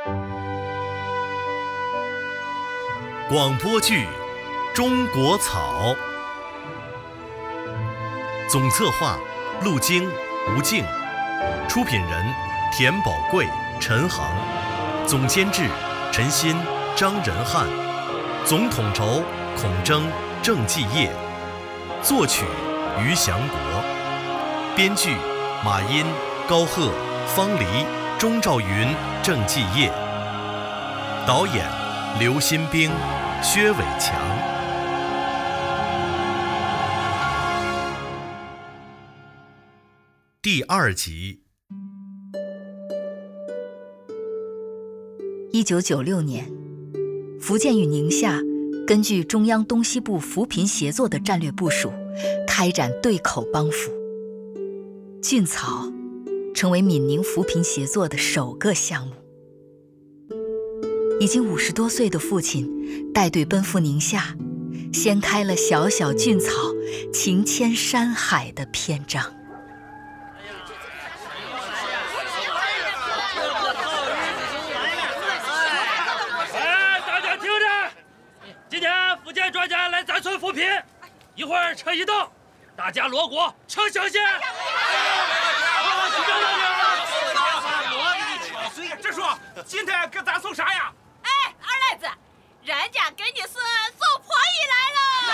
广播剧《中国草》，总策划陆京、吴静，出品人田宝贵、陈航，总监制陈鑫、张仁汉，总统筹孔征、郑继业，作曲于祥国，编剧马殷、高鹤、方黎、钟兆云、郑继业，导演刘新兵、薛伟强。第2集。 1996年，福建与宁夏根据中央东西部扶贫协作的战略部署，开展对口帮扶。菌草成为闽宁扶贫协作的首个项目。已经50多岁的父亲带队奔赴宁夏，掀开了小小菌草情牵山海的篇章。 大家听着，今天福建专家来咱村扶贫，一会儿车一到，大家锣鼓敲响先。 这说今天给咱送啥呀？ 哎，二赖子，人家给你是送婆姨来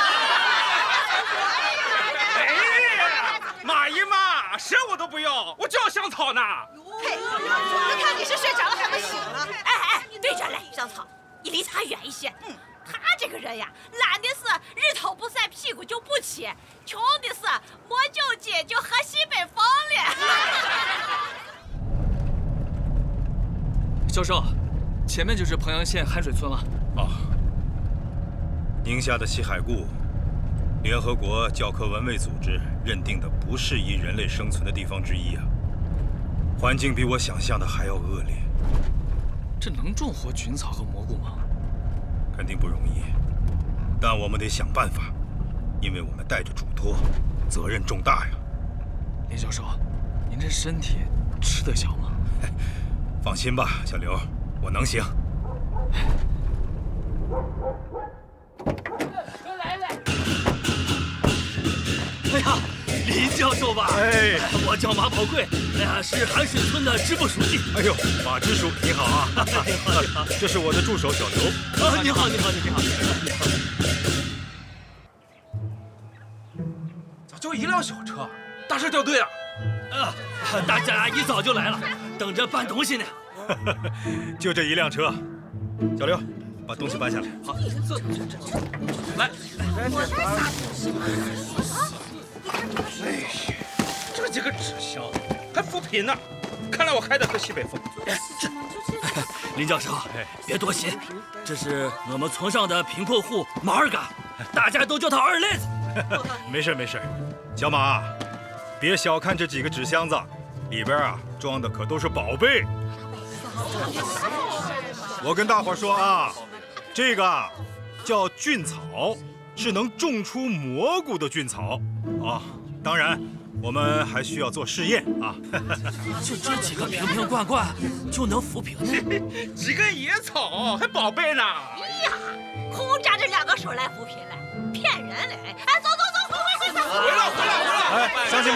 了。 哎，妈姨妈，什我都不要，我就要香草呢。 嘿，你看你是睡着了还没醒呢？哎，对着来，香草，你离他远一些。他这个人呀，懒的是日头不晒屁股就不起，穷的是没救济就喝西北风了。 教授，前面就是彭阳县海水村了。 宁夏的西海固，联合国教科文卫组织认定的不适宜人类生存的地方之一啊。环境比我想象的还要恶劣。 这能种活菌草和蘑菇吗？ 肯定不容易，但我们得想办法，因为我们带着嘱托，责任重大呀。 林教授，您这身体吃得消吗？ 放心吧，小刘，我能行。 哎呀，林教授吧？ 哎， 我叫马宝贵，是海水村的支部书记。 哎呦，马支书你好啊！ 你好， 这是我的助手小刘。 你好。 咋就一辆小车？大事掉队了。 大家一早就来了，等着搬东西呢。 就这一辆车，小刘，把东西搬下来。 好，来。 哎，这几个纸箱还扶贫呢，看来我还得喝西北风。 林教授，别多心，这是我们村上的贫困户马二嘎，大家都叫他二赖子。 没事，小马，别小看这几个纸箱子，里边装的可都是宝贝。我跟大伙说啊，这个叫菌草，是能种出蘑菇的菌草啊。当然，我们还需要做试验啊。 就这几个瓶罐罐就能扶贫呢？ 几个野草还宝贝呢？ 哎呀，空扎着2个手来扶贫来，骗人嘞！哎，走，快！ 回来！ 哎，乡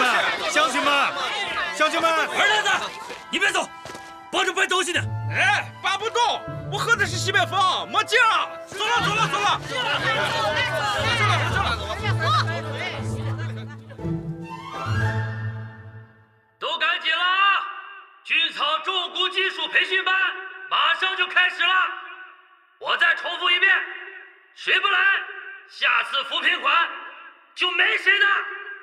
亲们， 二赖子，你别走，帮着搬东西呢。 哎，搬不动，我喝的是西北风，没劲儿。走了。 都赶紧啦！菌草种菇技术培训班马上就开始了。我再重复一遍，谁不来，下次扶贫款就没谁的。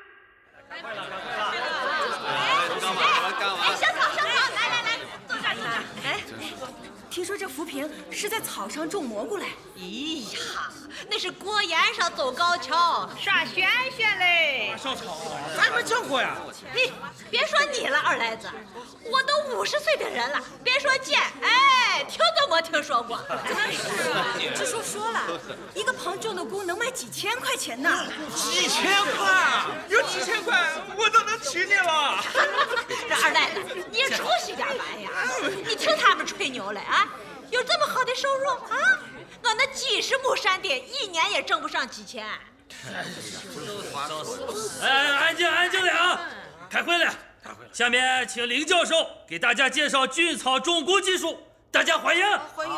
哎，香草，来，坐这儿。哎， 听说这扶贫是在草上种蘑菇嘞？ 哎呀，那是过沿上走高跷，耍玄嘞。 小草，咱还没见过呀。 嘿，别说你了，二赖子，我都50岁的人了，别说见，哎， 哎，听都没听说过。 支书说了，一个棚种的菇能卖几千块钱呢。 几千块？有几千块，我都能娶你了。 这二奶奶，你出息点吧呀！你听他们吹牛嘞啊！有这么好的收入啊？我那几十亩山地，一年也挣不上几千。 哎，安静点，开会了。下面请林教授给大家介绍菌草种菇技术，大家欢迎。 欢迎！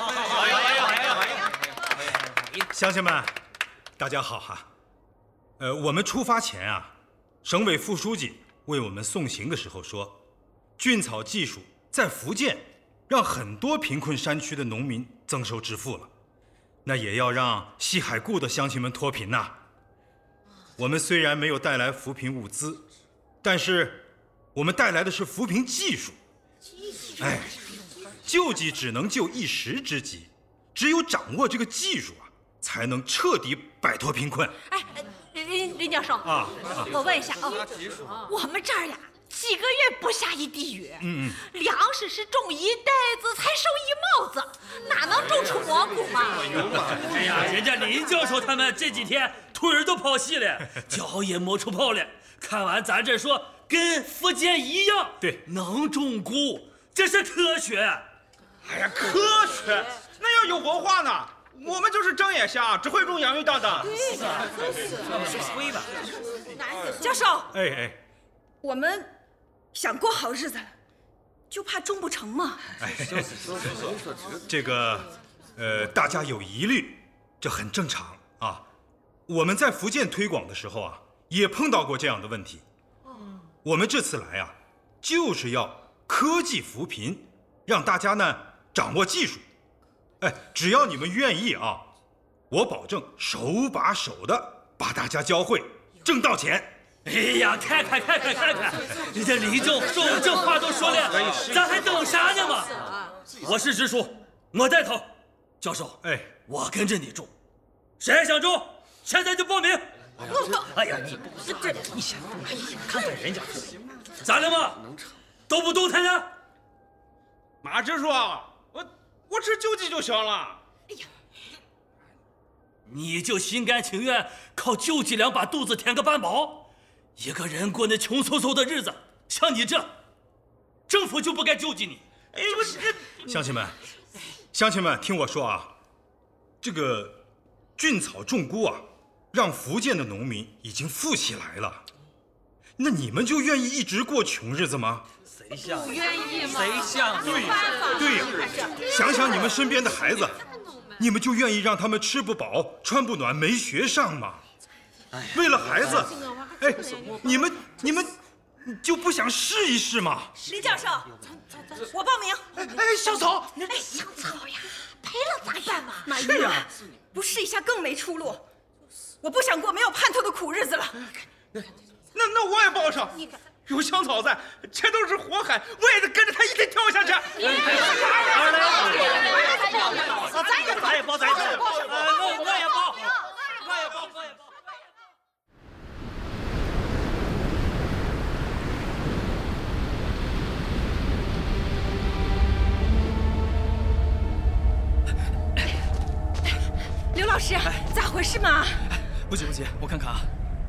乡亲们，大家好哈。我们出发前啊，省委副书记为我们送行的时候说，菌草技术在福建让很多贫困山区的农民增收致富了，那也要让西海固的乡亲们脱贫呐。我们虽然没有带来扶贫物资，但是我们带来的是扶贫技术。哎，救济只能救一时之急，只有掌握这个技术啊，才能彻底摆脱贫困。 哎，林教授我问一下我们这儿呀，几个月不下一滴雨，粮食是种一袋子才收一帽子，哪能种出蘑菇嘛？ 哎呀，人家林教授他们这几天腿儿都跑细了，脚也磨出泡了。看完咱这说跟福建一样， 对， 能种菇，这是科学。 哎呀，科学那要有文化呢。我们就是睁眼瞎，只会种洋芋蛋的。 吹吧， 教授， 哎， 我们想过好日子了，就怕种不成嘛。 这个大家有疑虑，这很正常啊。我们在福建推广的时候啊，也碰到过这样的问题。我们这次来啊，就是要科技扶贫，让大家呢掌握技术。哎，只要你们愿意啊，我保证手把手的把大家教会，挣到钱。 哎呀，看看，人家林教授这话都说了，咱还等啥呢嘛？我是支书，我带头。教授， 哎， 我跟着你种，谁还想种，现在就报名。哎呀，你先，看看人家，咋了嘛？都不动弹呢？ 马支书，我吃救济就行了。 哎呀， 你就心甘情愿靠救济粮把肚子填个半饱？一个人过那穷嗖嗖的日子，像你这，政府就不该救济你。 哎， 乡亲们，听我说啊，这个菌草种菇啊，让福建的农民已经富起来了。那你们就愿意一直过穷日子吗？ 谁像？ 不愿意吗？ 谁像？ 对呀，想想你们身边的孩子，你们就愿意让他们吃不饱、穿不暖、没学上吗？为了孩子，哎，你们就不想试一试吗？ 林教授，我报名。 哎，香草， 香草呀，赔了咋办嘛？ 马玉啊，不试一下更没出路。我不想过没有盼头的苦日子了。 那我也报上。有香草在，这都是火海，我也得跟着他一起跳下去。 咱也报，我也报。 刘老师，咋回事嘛？ 不急，我看看啊。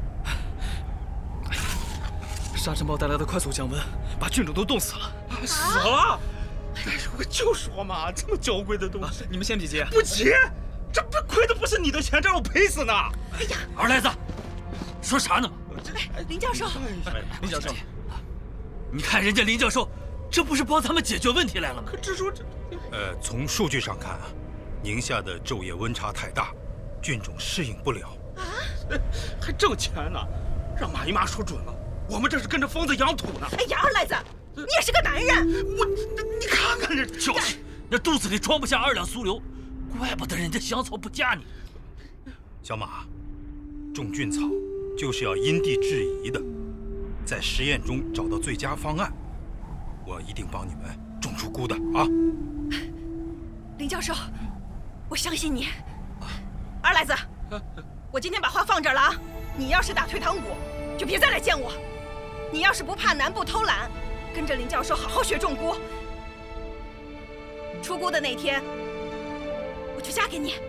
沙尘暴带来的快速降温，把菌种都冻死了。 死了？哎，我就说嘛，这么娇贵的东西， 你们先别急。 不急，这亏的不是你的钱，这让我赔死呢。 哎呀， 二赖子，说啥呢嘛？ 林教授， 林教授， 你看人家林教授，这不是帮咱们解决问题来了吗？ 可支书从数据上看啊，宁夏的昼夜温差太大，菌种适应不了。 还挣钱呢，让马姨妈说准了。我们这是跟着疯子养土呢！ 哎呀，二赖子，你也是个男人！ 你看看这， 就是那肚子里装不下2两酥油，怪不得人家香草不嫁你。 小马，种菌草就是要因地制宜的，在实验中找到最佳方案。我一定帮你们种出菇的啊！ 林教授，我相信你。二赖子，我今天把话放这儿了啊！你要是打退堂鼓，就别再来见我。你要是不怕南部偷懒，跟着林教授好好学种菇， 出姑的那天，我就嫁给你。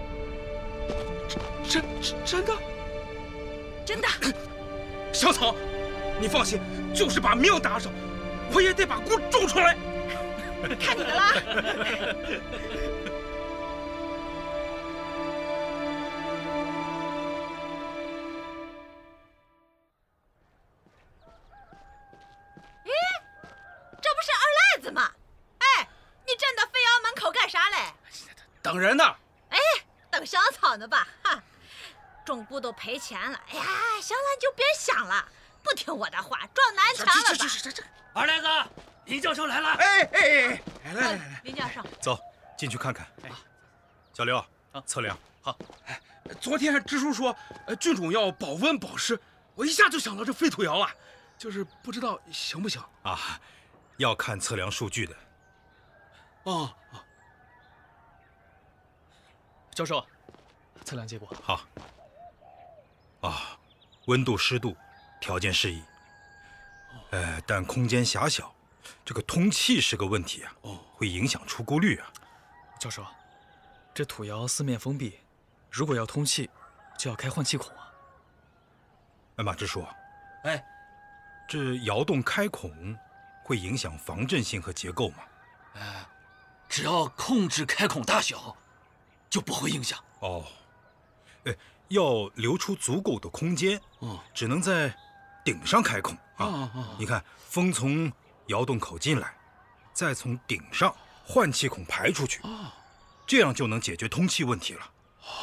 真的？ 真的。 小草，你放心，就是把命搭上，我也得把姑种出来。 看你的啦。 这不是二赖子吗？哎，你站到飞窑门口干啥嘞？ 等人呢。 哎，等香草呢吧？哈，种菇都赔钱了。哎呀，行了，你就别想了，不听我的话，撞南墙了吧？ 这。 二赖子，林教授来了。 哎，来， 林教授， 走进去看看。小刘，测量。 好。 昨天支书说，菌种要保温保湿，我一下就想到这废土窑了，就是不知道行不行啊？要看测量数据的。 哦。 教授，测量结果。 好。温度、湿度条件适宜，但空间狭小，这个通气是个问题啊，会影响出菇率啊。 教授，这土窑四面封闭，如果要通气，就要开换气孔啊。 马支书， 哎， 这窑洞开孔会影响防震性和结构吗？ 只要控制开孔大小，就不会影响。 要留出足够的空间，只能在顶上开孔啊。你看，风从窑洞口进来，再从顶上换气孔排出去，这样就能解决通气问题了。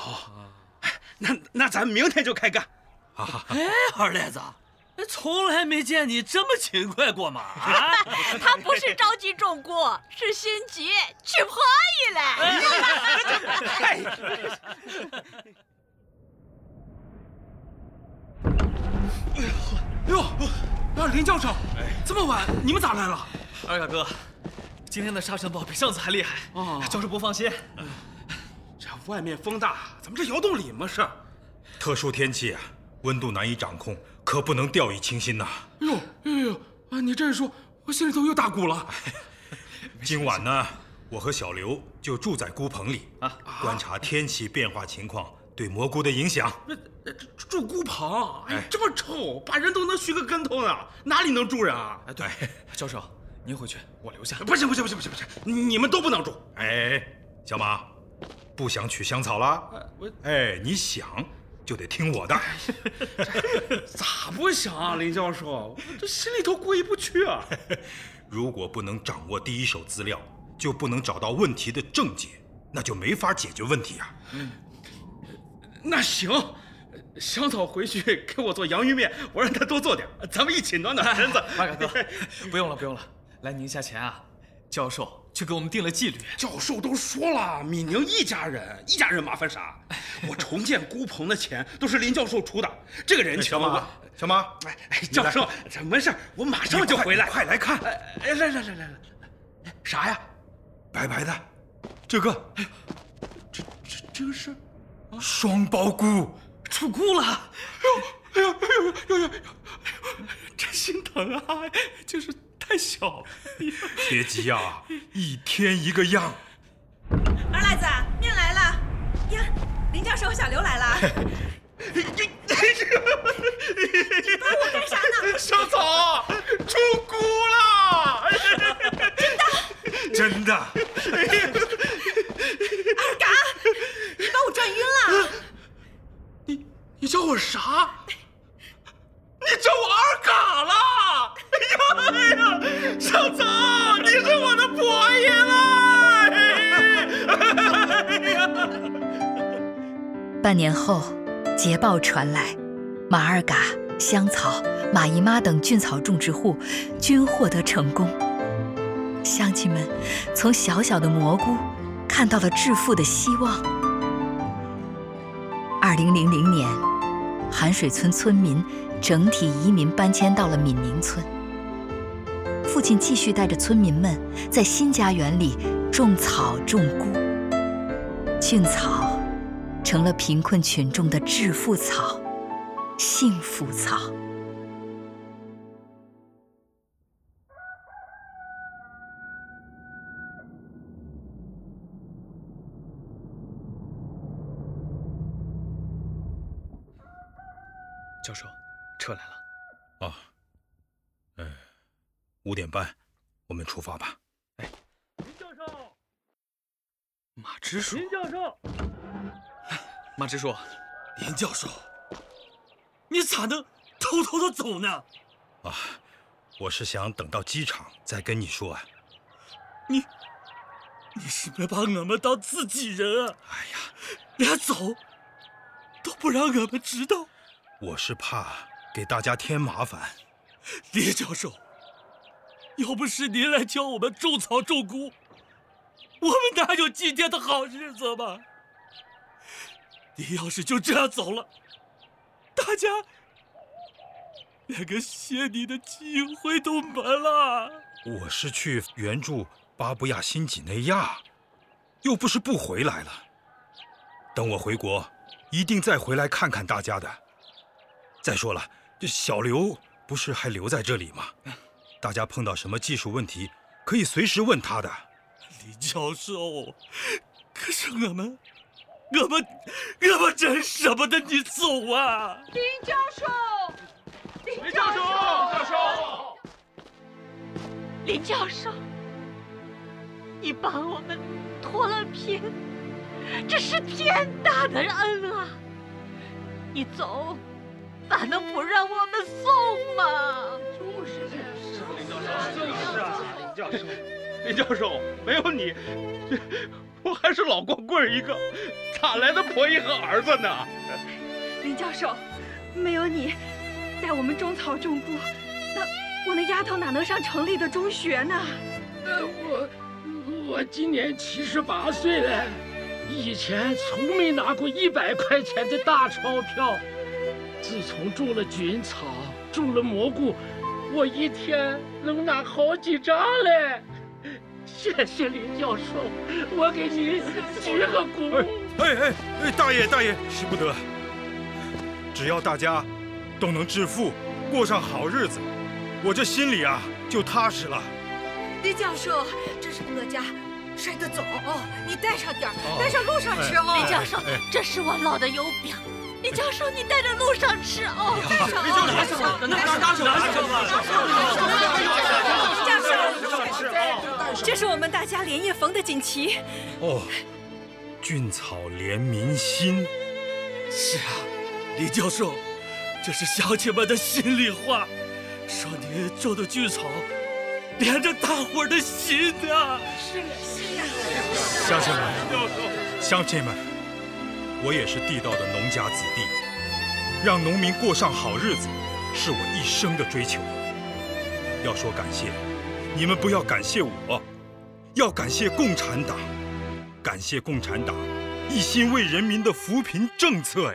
那咱明天就开干。 哎，二赖子，从来没见你这么勤快过嘛！啊， 他不是着急种菇，是心急娶婆姨嘞。 林教授，这么晚你们咋来了？ 二嘎哥，今天的沙尘暴比上次还厉害。教授不放心。 这外面风大，咱们这窑洞里嘛是。 特殊天气啊，温度难以掌控，可不能掉以轻心呐。 你这一说，我心里头又打鼓了。 今晚呢，我和小刘就住在菇棚里观察天气变化情况对蘑菇的影响。 住菇棚，这么臭，把人都能熏个跟头呢，哪里能住人啊？ 对，教授，您回去，我留下。 不行，你们都不能住。 小马，不想取香草了？你想就得听我的。 咋不想啊，林教授？这心里头过意不去啊。 如果不能掌握第一手资料，就不能找到问题的症结，那就没法解决问题啊。 那行，香草回去给我做洋芋面，我让他多做点，咱们一起暖暖身子。 二嘎哥，不用了，来宁夏前啊，教授就给我们定了纪律。 教授都说了，闽宁一家人麻烦啥？我重建菇棚的钱都是林教授出的，这个人情。 小马， 教授，没事，我马上就回来。 快来看！ 来，啥呀？ 白白的，这个， 这个是双胞菇， 出菇了！ 哎呦，真心疼啊！就是太小了。 别急啊，一天一个样。 二赖子，面来了呀！林教授和小刘来了。 你帮我干啥呢？ 香草出菇了！ 真的。 二嘎，你把我转晕了。 你叫我啥？你叫我二嘎了！哎呀，香草，你是我的婆姨了！ 半年后，捷报传来，马二嘎、香草、马姨妈等菌草种植户均获得成功。乡亲们从小小的蘑菇看到了致富的希望。2000年，寒水村村民整体移民搬迁到了闽宁村。父亲继续带着村民们在新家园里种草种菇，菌草成了贫困群众的致富草、幸福草。 教授，车来了。 啊，5点半，我们出发吧。 哎， 林教授， 马支书， 林教授， 马支书， 林教授，你咋能偷偷的走呢？ 啊，我是想等到机场再跟你说啊。 你是没把我们当自己人啊？ 哎呀， 连走都不让我们知道。 我是怕给大家添麻烦。 李教授，要不是您来教我们种草种菇，我们哪有今天的好日子嘛？你要是就这样走了，大家连个谢你的机会都没了。 我是去援助巴布亚新几内亚，又不是不回来了。等我回国，一定再回来看看大家的。再说了，这小刘不是还留在这里吗？大家碰到什么技术问题，可以随时问他的。 李教授，可是我们真舍不得你走啊！ 林教授， 林教授， 林教授，你帮我们脱了贫，这是天大的恩啊！你走，咋能不让我们送嘛？ 林教授，没有你，我还是老光棍一个，咋来的婆姨和儿子呢？ 林教授，没有你带我们种草种菇，我那丫头哪能上城里的中学呢？ 我今年78岁了，以前从没拿过100块钱的大钞票。自从种了菌草，种了蘑菇，我一天能拿好几张嘞。谢谢林教授，我给您鞠个躬。 大爷，使不得。只要大家都能致富，过上好日子，我这心里啊就踏实了。 李教授，这是我家晒的枣哦，你带上点儿，带上路上吃哦。 李教授，这是我烙的油饼。李教授，你带着路上吃哦。 教授，这是我们大家连夜缝的锦旗。 哦，菌草连民心。 是啊，李教授，这是乡亲们的心里话，说你种的菌草连着大伙儿的心啊。 是。 乡亲们，我也是地道的农家子弟，让农民过上好日子，是我一生的追求。要说感谢，你们不要感谢我，要感谢共产党，感谢共产党一心为人民的扶贫政策呀！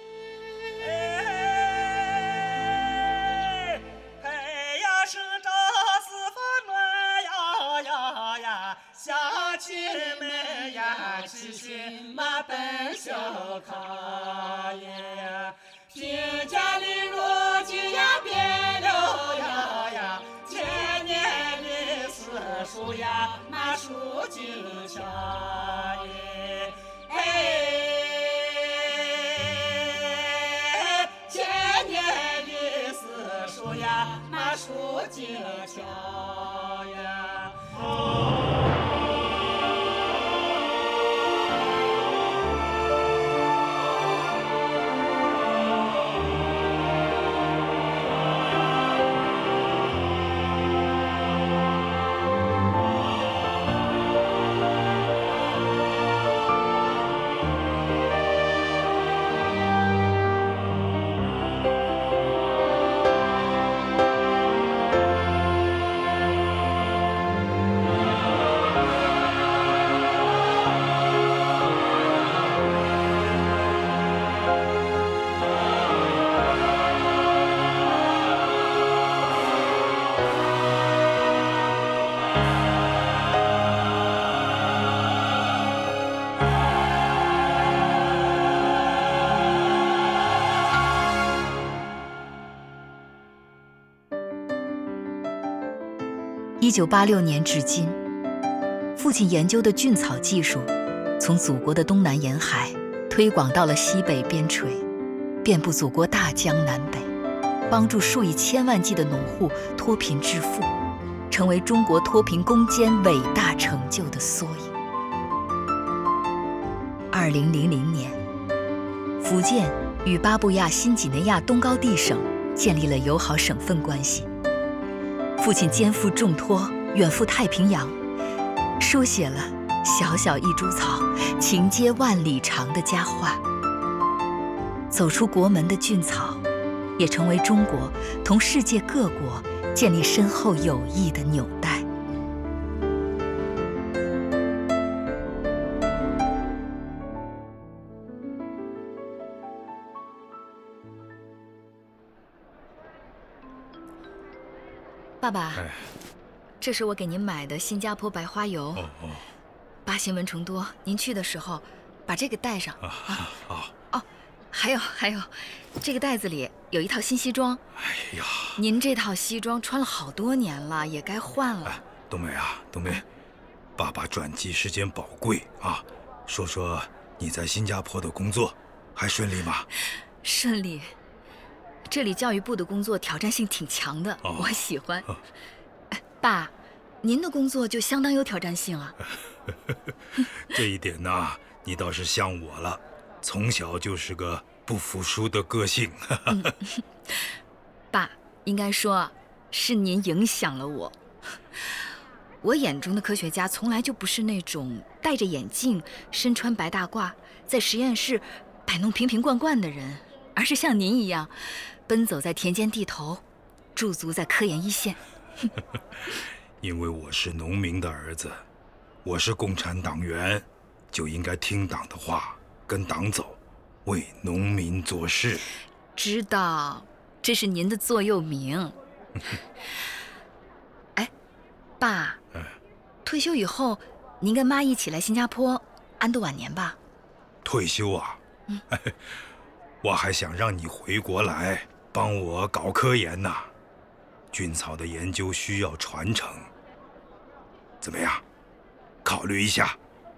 是这四方暖呀，乡亲们呀，齐心马奔小康呀，贫家里如今呀变了呀，千年的四树呀，马树金桥耶，千年的四树呀，马树金桥呀。 1986年至今，父亲研究的菌草技术从祖国的东南沿海推广到了西北边陲。 遍布祖国大江南北，帮助数以千万计的农户脱贫致富，成为中国脱贫攻坚伟大成就的缩影。2000年，福建与巴布亚新几内亚东高地省建立了友好省份关系。父亲肩负重托，远赴太平洋，书写了“小小一株草，情接万里长”的佳话。走出国门的菌草，也成为中国同世界各国建立深厚友谊的纽带。爸爸，这是我给您买的新加坡白花油。八仙蚊虫多，您去的时候把这个带上。还有，这个袋子里有一套新西装。 哎呀， 您这套西装穿了好多年了，也该换了。 冬梅啊，冬梅，爸爸转机时间宝贵啊，说说你在新加坡的工作还顺利吗？ 顺利。这里教育部的工作挑战性挺强的，我喜欢。爸，您的工作就相当有挑战性啊。 这一点呢，你倒是像我了，从小就是个不服输的个性。 爸，应该说是您影响了我。我眼中的科学家从来就不是那种戴着眼镜、身穿白大褂，在实验室摆弄瓶瓶罐罐的人，而是像您一样，奔走在田间地头，驻足在科研一线。 因为我是农民的儿子，我是共产党员，就应该听党的话，跟党走，为农民做事。 知道，这是您的座右铭。哎，爸，退休以后，您跟妈一起来新加坡安度晚年吧。 退休啊？我还想让你回国来帮我搞科研呢。菌草的研究需要传承，怎么样？考虑一下。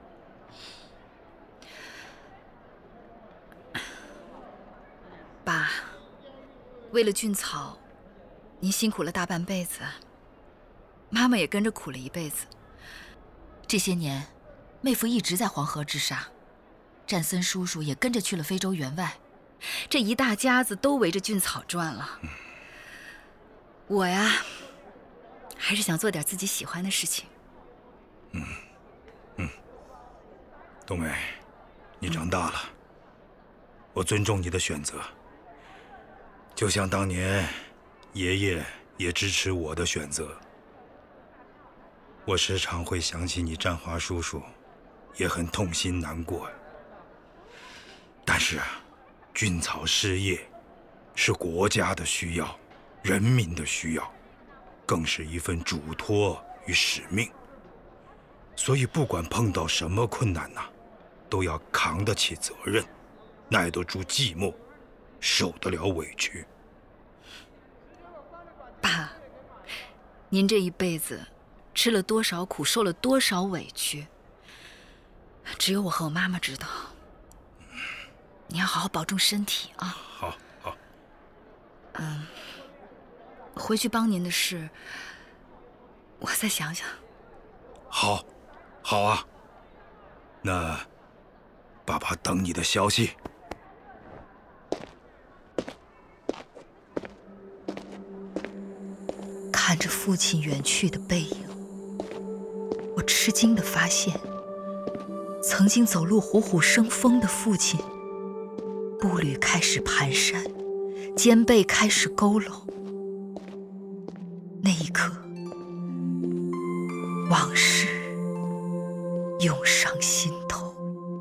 爸，为了菌草，您辛苦了大半辈子，妈妈也跟着苦了一辈子。这些年，妹夫一直在黄河之上，战森叔叔也跟着去了非洲援外，这一大家子都围着菌草转了。我呀，还是想做点自己喜欢的事情。 冬梅，你长大了，我尊重你的选择。就像当年爷爷也支持我的选择。我时常会想起你占华叔叔，也很痛心难过。但是菌草事业是国家的需要，人民的需要，更是一份嘱托与使命。所以不管碰到什么困难呐，都要扛得起责任，耐得住寂寞，受得了委屈。 爸，您这一辈子吃了多少苦，受了多少委屈，只有我和我妈妈知道。你要好好保重身体啊。 好。 回去帮您的事，我再想想。 好啊。那爸爸等你的消息。 看着父亲远去的背影，我吃惊地发现，曾经走路虎虎生风的父亲，步履开始蹒跚，肩背开始佝偻。那一刻，往事涌上心头。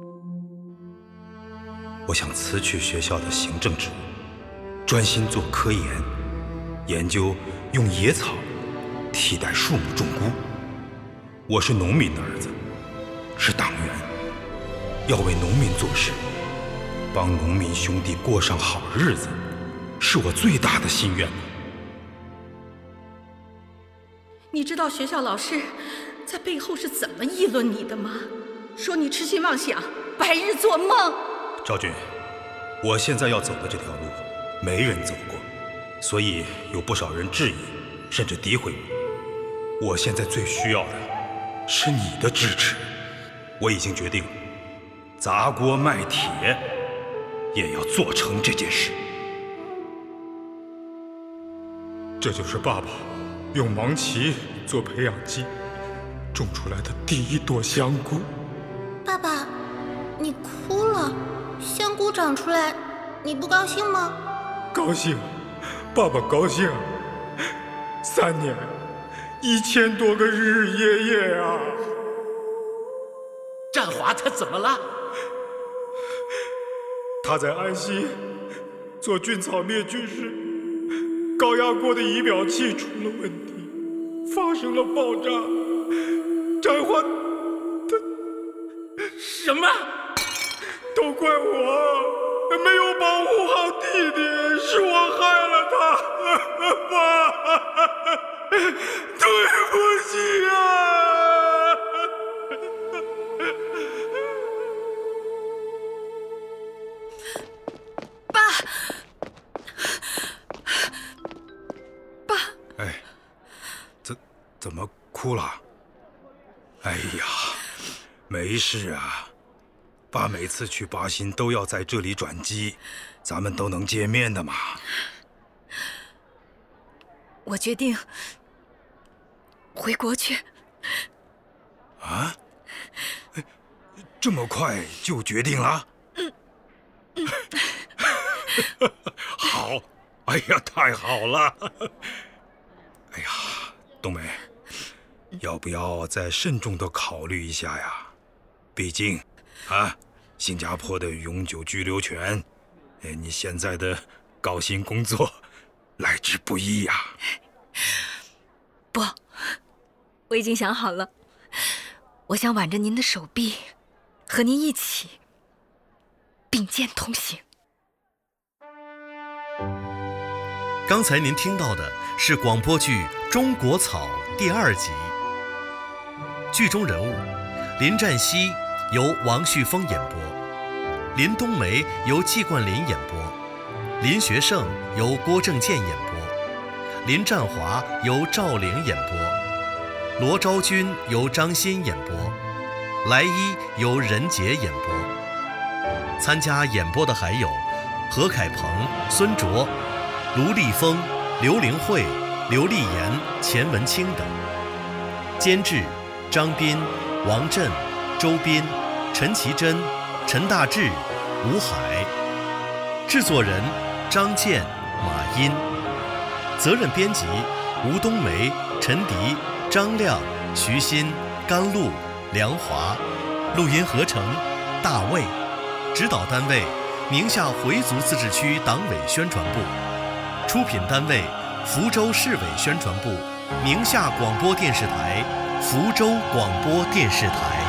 我想辞去学校的行政职务，专心做科研，研究用野草替代树木种菇。我是农民的儿子，是党员，要为农民做事，帮农民兄弟过上好日子，是我最大的心愿。 你知道学校老师在背后是怎么议论你的吗？说你痴心妄想，白日做梦。 赵军， 我现在要走的这条路，没人走过，所以有不少人质疑，甚至诋毁我。我现在最需要的是你的支持。我已经决定了，砸锅卖铁也要做成这件事。这就是爸爸用芒碀做培养基种出来的第一朵香菇。 爸爸，你哭了？香菇长出来，你不高兴吗？ 高兴，爸爸高兴。3年，1000多个日日夜夜啊！ 战华他怎么了？ 他在安溪做菌草灭菌时，高压锅的仪表器出了问题，发生了爆炸。战华， 什么？ 都怪我没有保护好弟弟，是我害了他，爸，对不起啊！ 爸， 哎，怎么哭了？哎呀，没事啊。爸每次去巴新都要在这里转机，咱们都能见面的嘛。 我决定回国去。 啊？这么快就决定了？好，哎呀，太好了！哎呀，冬梅，要不要再慎重地考虑一下呀？毕竟，新加坡的永久居留权，你现在的高薪工作，来之不易呀。 不，我已经想好了，我想挽着您的手臂，和您一起并肩同行。 刚才您听到的是广播剧《中国草》第2集，剧中人物林占西由王旭峰演播，林冬梅由季冠霖演播，林学胜由郭正健演播，林占华由赵玲演播，罗昭君由张欣演播，来一由任杰演播。参加演播的还有何凯鹏、孙卓、卢丽峰、刘玲慧、刘丽妍、钱文清等。监制张斌、王震、周斌、陈其真、陈大志、吴海。制作人张健、马殷。责任编辑吴冬梅、陈迪、张亮、徐鑫、甘露、梁华。录音合成大卫。指导单位宁夏回族自治区党委宣传部。出品单位福州市委宣传部、宁夏广播电视台、福州广播电视台。